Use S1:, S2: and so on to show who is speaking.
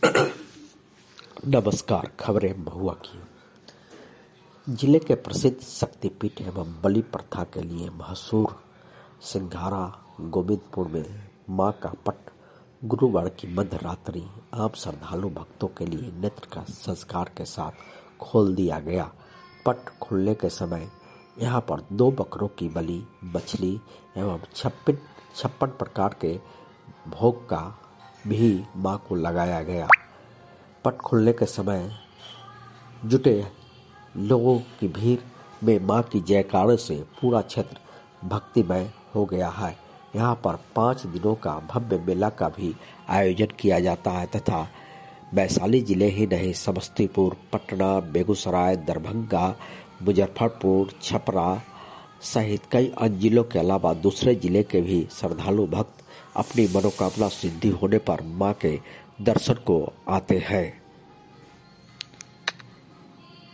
S1: नमस्कार। खबरें महुआ की। जिले के प्रसिद्ध शक्तिपीठ एवं बलि प्रथा के लिए मशहूर सिंघारा गोविंदपुर में मां का पट गुरुवार की मध्य रात्रि आम श्रद्धालु भक्तों के लिए नेत्र का संस्कार के साथ खोल दिया गया। पट खुलने के समय यहां पर 2 बकरों की बलि, मछली एवं 56 प्रकार के भोग का भी मां को लगाया गया। पट खुलने के समय जुटे लोगों की भीड़ में मां की जयकारों से पूरा क्षेत्र भक्तिमय हो गया है। यहाँ पर 5 दिनों का भव्य मेला का भी आयोजन किया जाता है तथा वैशाली जिले ही नहीं समस्तीपुर, पटना, बेगूसराय, दरभंगा, मुजफ्फरपुर, छपरा सहित कई अन्य जिलों के अलावा दूसरे जिले के भी श्रद्धालु भक्त अपनी मनोकामना सिद्धि होने पर मां के दर्शन को आते हैं।